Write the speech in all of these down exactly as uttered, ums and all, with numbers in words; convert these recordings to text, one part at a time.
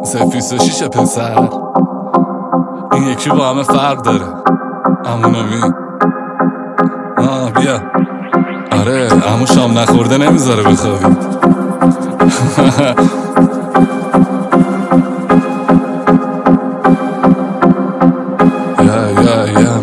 سفیس و شیشه پسر، این یکی با همه فرق داره. امونامی آه بیا. آره امو شام نخورده نمیذاره بخوابی. یا یا یا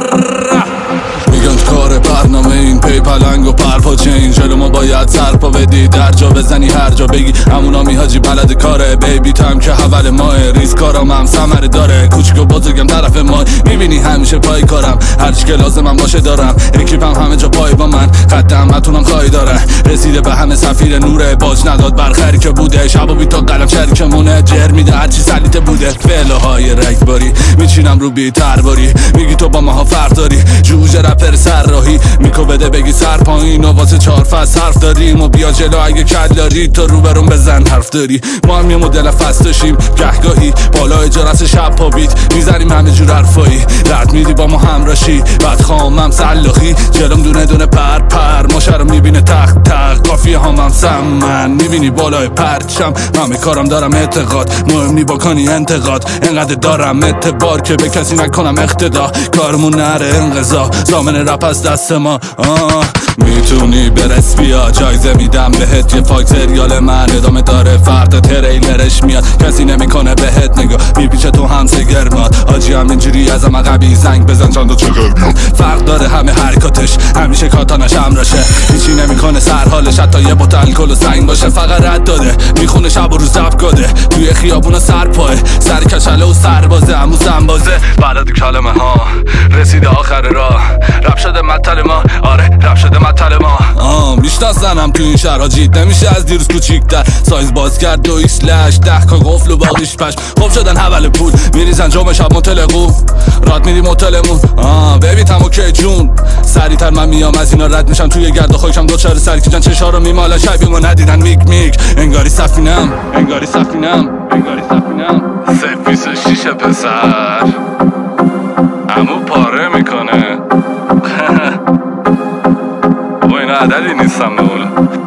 میگن کار برنامه این پی پلنگ و پرپا چین جلو ما باید سرپا بدی در جا بزنی هر جا بگی امونامی حاجی بلد کاره بیبی تایم که حول ماه ریز کارام هم ثمره داره کوچیک و بزرگم طرف ما میبینی همیشه پای کارم هرچی که لازمم باشه دارم اکیپم همه جا پای با من خط همتونم خواهی داره رسیده به همه سفیر نوره باج نداد برخری که بوده شب و بی تا قلم شریکمونه جر میده هرچی سلیته بوده فعلهای رگباری میچینم رو بی ترباری میگی تو با ماها فرق داری جوجه رپر سر راهی میکو بده بگی سر پایین و واسه چهار فصل حرف داریم و بیا جلو اگه کلاری تو رو برون بزن حرف داری ما هم یه مدل فست داشتیم گهگاهی بالا جرس شب پا بیت میزنیم همه جور حرفایی رد میدی با ما همراشی بعد خامم سلاخی جلوم دونه دونه پر پر ما شرم میبینه تخت تخت قافیه هم هم سمن میبینی بالای پرچم همه کارم دارم اعتقاد مهم نی با کنی انتقاد انقدر دارم اعتبار که به کسی نکنم اقتدا کارمون نره انقضا زامن رپ از دست ما آه. میتونی برس بیا جایزه میدم بهت یه فاک سریال من ادامه داره فردا تریلرش میاد کسی نمیکنه بهت نگاه میپیچه تو همسه گرمات آجی هم اینجوری از هم عقبی زنگ بزن چند و چگر فرق داره همه حرکاتش همیشه کاتانش همراشه هیچی نمیکنه سر حالش حتی یه بوتل الکل و سنگ باشه فقط رد داده میخونه شب و روز زب کاده توی خیابونا سر پای سر کچله و سربازه همو زنبازه بلد کلمه ها رسیده آخر راه رپ شده مطل ما آره رپ شده مطل ما آه میشناسنم تو این شهر جید نمیشه از دیروز کوچیک‌تر سایز باز کرد دو ایسلش ده کا قفل و باقیش پش خوب شدن حول پول میریزن جام شب متلقو راد میدیم متلمون آه بیبی تمو که جون سریعتر من میام از اینا رد میشم توی گرد و خاکم دو چهار سر کیجن چشا رو میمالن شبیه‌مو ندیدن میک میک انگاری سفینم انگاری سفینم انگاری سفینم سفیس و شیشه پسر امو پاره میکنه و اینا عددی نیستم نمونه